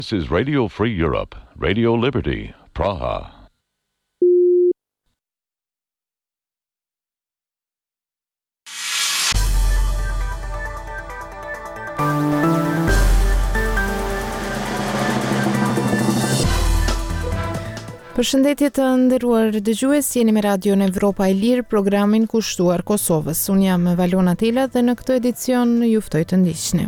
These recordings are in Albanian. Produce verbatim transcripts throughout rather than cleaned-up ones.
This is Radio Free Europe, Radio Liberty, Praha. Përshëndetje të nderuar dëgjues, jeni me Radion Evropa e Lirë, programin kushtuar Kosovës. Unë jam Valona Tela dhe në këtë edicion ju ftoj të ndiqni.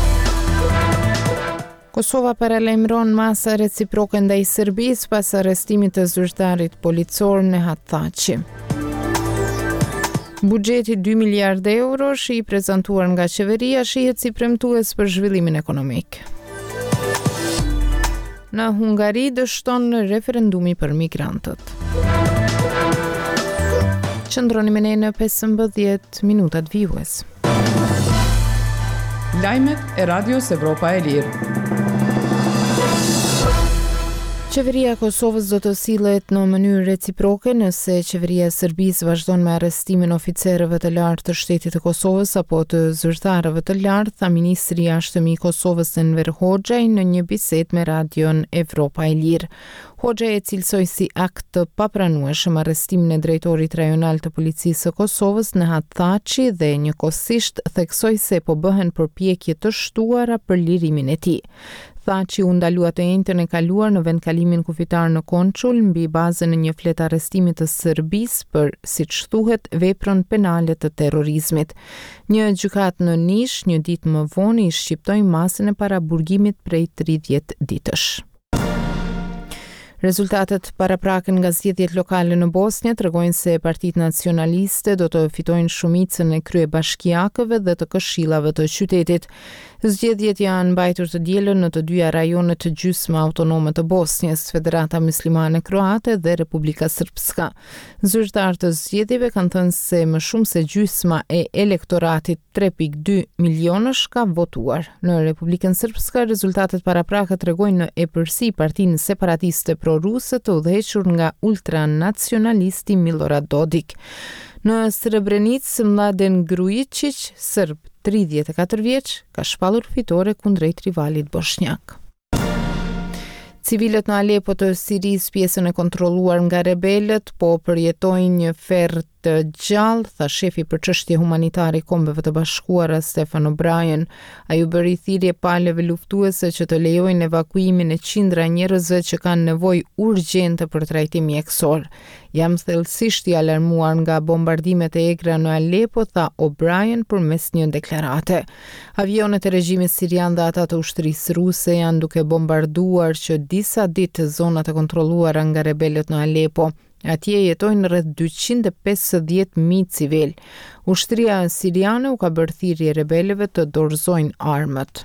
Kosova paralajmëron masa reciproke ndaj Serbisë pas arrestimit të zyrtarit policor Nehat Thaçi. Buxheti dy miliardë euro është i prezantuar nga qeveria, shihet si premtues për zhvillimin ekonomik. Në Hungari dështon referendumi për migrantët. Qëndroni me ne në pesëmbëdhjetë minutat vijues. Lajmet e Radios Evropa e Lirë. Qeveria e Kosovës do të sillet në mënyrë reciproke nëse qeveria e Serbisë vazhdon me arrestimin e oficerëve të lartë të shtetit të Kosovës apo të zyrtarëve të lartë, tha ministri i jashtëm i Kosovës Enver Hoxha në një bisedë me Radion Evropa e Lirë. Hoxha e cilësoi si akt të papranueshëm arrestimin e drejtorit rajonal të policisë së Kosovës Nehat Thaçi dhe njëkohësisht theksoi se po bëhen përpjekje të shtuara për lirimin e tij. Thaçi u ndalua të njëjtën e kaluar në vendkalimin kufitar në Konçul mbi bazën e një flet arrestimi të Serbisë për, siç thuhet, veprën penale të terrorizmit. Një gjykatë në Nish një ditë më vonë i shqiptoi masën e paraburgimit prej tridhjetë ditësh. Rezultatet paraprakën nga zgjedhjet lokale në Bosnjë tregojnë se partitë nacionaliste do të fitojnë shumicën e kryebashkiakëve dhe të këshillave të qytetit. Zgjedhjet janë mbajtur të dielën në të dyja rajonet të gjysmë autonome të Bosnjës, Federata Muslimane Kroate dhe Republika Srpska. Zyrtarët të zgjedhjeve kanë thënë se më shumë se gjysma e elektoratit tre pikë dy milionësh ka votuar. Në Republikën Srpska rezultatet paraprakë tregojnë në epërsi partinë separatiste proruse të udhëhequr nga ultranacionalisti Milorad Dodik. Në Srebrenicë, Mladen Grujičić, serb tridhjetë e katër vjeç, ka shpallur fitore kundrejt rivalit bosnjak. Civilët në Alepo të Sirisë, pjesën e kontrolluar nga rebelët, po përjetojnë një ferr të gjallë, tha shefi për çështje humanitare i Kombeve të Bashkuara Stefan O'Brien. Ai u bëri thirrje palëve luftuese që të lejojnë evakuimin e qindra njerëzve që kanë nevojë urgjente për trajtim mjekësor. Jam thellësisht i alarmuar nga bombardimet e egra në Alepo, tha O'Brien përmes një deklarate. Avionet e regjimit sirian dhe ata të ushtrisë ruse janë duke bombarduar që disa ditë zonat e kontrolluara nga rebelët në Alepo. Atje jetojnë rreth dyqind e pesëdhjetë mijë civil. Ushtria siriane u ka bërë thirrje rebelëve të dorëzojnë armët.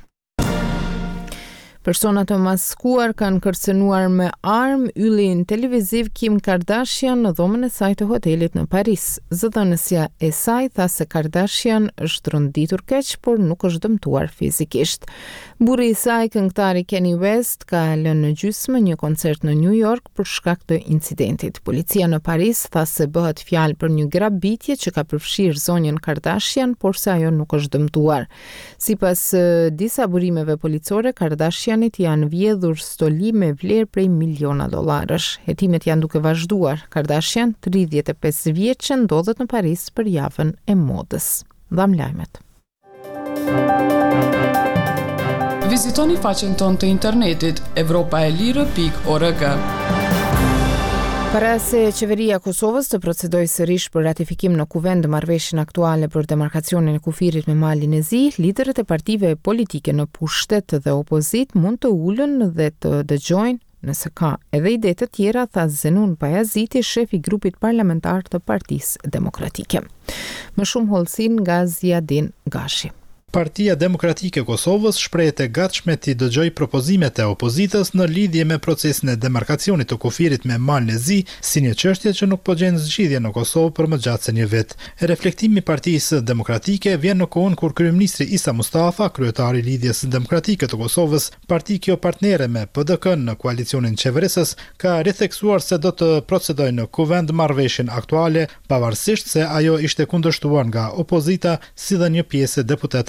Persona të maskuar kanë kërcënuar me armë yllin televiziv Kim Kardashian në dhomën e saj të hotelit në Paris. Zëdhënësja e saj tha se Kardashian është rënditur keq, por nuk është dëmtuar fizikisht. Burri i saj, këngëtari Kanye West, ka lënë në gjysmë një koncert në New York për shkak të incidentit. Policia në Paris tha se bëhet fjalë për një grabitje që ka përfshirë zonjën Kardashian, por se ajo nuk është dëmtuar. Sipas uh, disa burimeve policore, Kardashian janë vjedhur stoli me vlerë prej miliona dollarësh. Hetimet janë duke vazhduar. Kardashian, tridhjetë e pesë vjeçë, ndodhet në Paris për javën e modës. Dham lajmet. Vizitoni faqen tonë të internetit evropaelire pikë org. Para se qeveria e Kosovës të procedojë sërish për ratifikim në kuvend marrëveshjen aktuale për demarkacionin e kufirit me malin e zi, liderët e partive politike në pushtet dhe opozit mund të ulën dhe të dëgjojnë nëse ka edhe ide të tjera, tha Zenun Pajaziti, shefi i grupit parlamentar të Partisë Demokratike. Më shumë hollësin nga Ziadin Gashi. Partia Demokratike e Kosovës shprehet e gatshme t'i dëgjojë propozimet e opozitës në lidhje me procesin e demarkacionit të kufirit me malin e zi, si një çështje që nuk po gjen zgjidhje në Kosovë për më gjatë se një vit. Reflektimi i Partisë Demokratike vjen në kohën kur kryeministri Isa Mustafa, kryetari i Lidhjes Demokratike të Kosovës, parti kjo partnere me P D K-n në koalicionin qeverisës, ka ritheksuar se do të procedojë në kuvend marrëveshjen aktuale, pavarësisht se ajo ishte kundërshtuar nga opozita si dhe një pjesë e deputetëve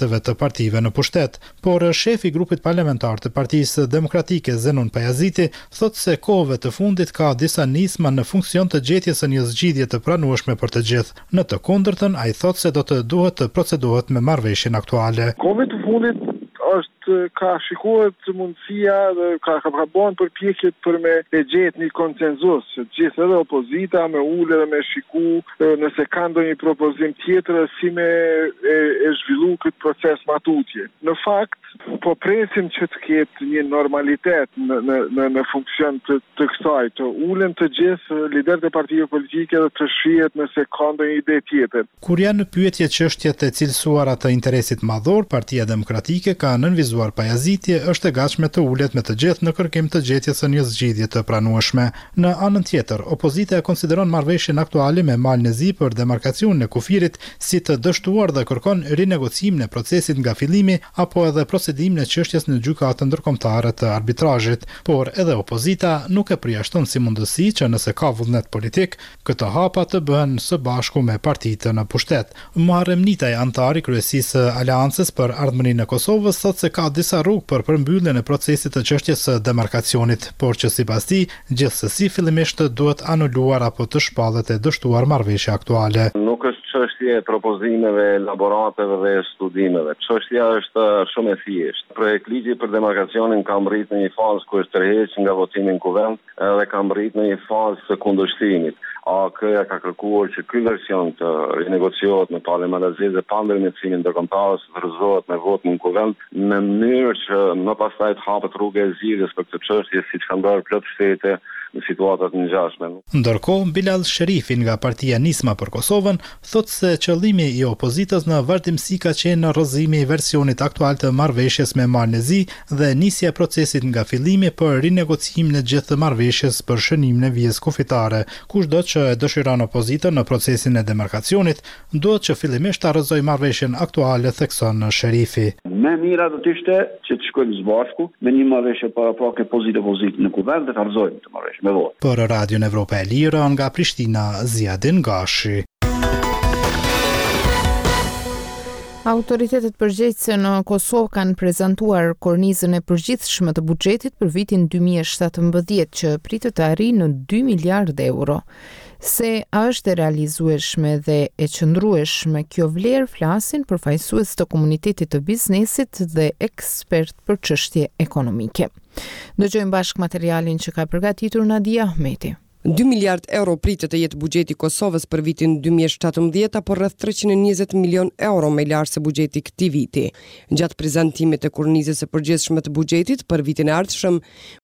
oficerëve të partive në pushtet, por shefi i grupit parlamentar të Partisë Demokratike Zenon Pajaziti thot se kohëve të fundit ka disa nisma në funksion të gjetjes së një zgjidhje të pranueshme për të gjithë. Në të kundërtën, ai thot se do të duhet të procedohet me marrëveshjen aktuale. Kohëve të fundit është ka shikohet mundësia dhe ka ka bën përpjekjet për me e gjetë një konsenzus, gjithë edhe opozita me ulë dhe me shiku nëse ka ndonjë propozim tjetër si me e, e zhvillu këtë proces matutje. Në fakt, po presim që të ketë një normalitet në në në, në funksion të, të kësaj, të ulen të gjithë liderët e partive politike dhe të shihet nëse ka ndonjë ide tjetër. Kur janë në pyetje çështjet e cilësuara të interesit madhor, Partia Demokratike ka nënvizuar Pajaziti është e gatshme të ulet me të gjithë në kërkim të gjetjes së një zgjidhje të pranueshme. Në anën tjetër, opozita e konsideron marrëveshjen aktuale me Malin e Zi për demarkacionin e kufirit si të dështuar dhe kërkon rinegocimin e procesit nga fillimi apo edhe procedimin e çështjes në gjykatën ndërkombëtare të arbitrazhit, por edhe opozita nuk e përjashton si mundësi që nëse ka vullnet politik, këto hapa të bëhen së bashku me partitë në pushtet. Muharrem Nitaj, antari kryesisë Aleancës për Ardhmërinë e Kosovës, thotë se ka disa rrugë për përmbylljen e procesit të çështjes së demarkacionit, por që sipas tij, gjithsesi fillimisht duhet anuluar apo të shpallet e dështuar marrëveshja aktuale. Nuk është çështje e propozimeve, elaborateve dhe studimeve. Çështja është shumë e thjeshtë. Projekt ligji për demarkacionin ka mbërrit në një fazë ku është tërhequr nga votimi në kuvend dhe ka mbërrit në një fazë të kundërshtimit. A K-ja ka kërkuar që ky version të rinegociohet në Parlamentin e dhe pa ndërmjetësimin ndërkombëtar të rrezohet me vot në kuvend në mënyrë që më pastaj të hapet rruga e zgjidhjes për këtë çështje siç kanë bërë plot shtete në situatat në ngjashme. Ndërkohë, Bilal Sherifi nga Partia Nisma për Kosovën thotë se qëllimi i opozitës në vazhdimsi ka qenë në rrëzimi i versionit aktual të marrëveshjes me Malin e Zi dhe nisja e procesit nga fillimi për rinegociimin e gjithë të marrëveshjes për shënimin e vijës kufitare. Kushdo që e dëshiron opozitën në procesin e demarkacionit, duhet që fillimisht ta rrëzojë marrëveshjen aktuale, thekson Sherifi. Më mira do të ishte që të shkojmë së bashku me një marrëveshje para pak e pozitë pozitë në kuvend dhe ta rrëzojmë të marrëveshje me votë. Për Radion Evropa e Lirë nga Prishtina, Ziadin Gashi. Autoritetet përgjegjëse në Kosovë kanë prezantuar kornizën e përgjithshme të buxhetit për vitin dy mijë e shtatëmbëdhjetë që pritet të arrijë në dy miliardë euro. Se a është e realizueshme dhe e qëndrueshme kjo vlerë flasin përfaqësues të komunitetit të biznesit dhe ekspert për çështje ekonomike. Dëgjojmë bashkë materialin që ka përgatitur Nadia Ahmeti. dy miliard euro pritet të jetë buxheti i Kosovës për vitin dy mijë e shtatëmbëdhjetë, apo rreth treqind e njëzet milion euro më larg se buxheti këtij viti. Gjatë prezantimit të kornizës së përgjithshme të buxhetit për vitin e ardhshëm,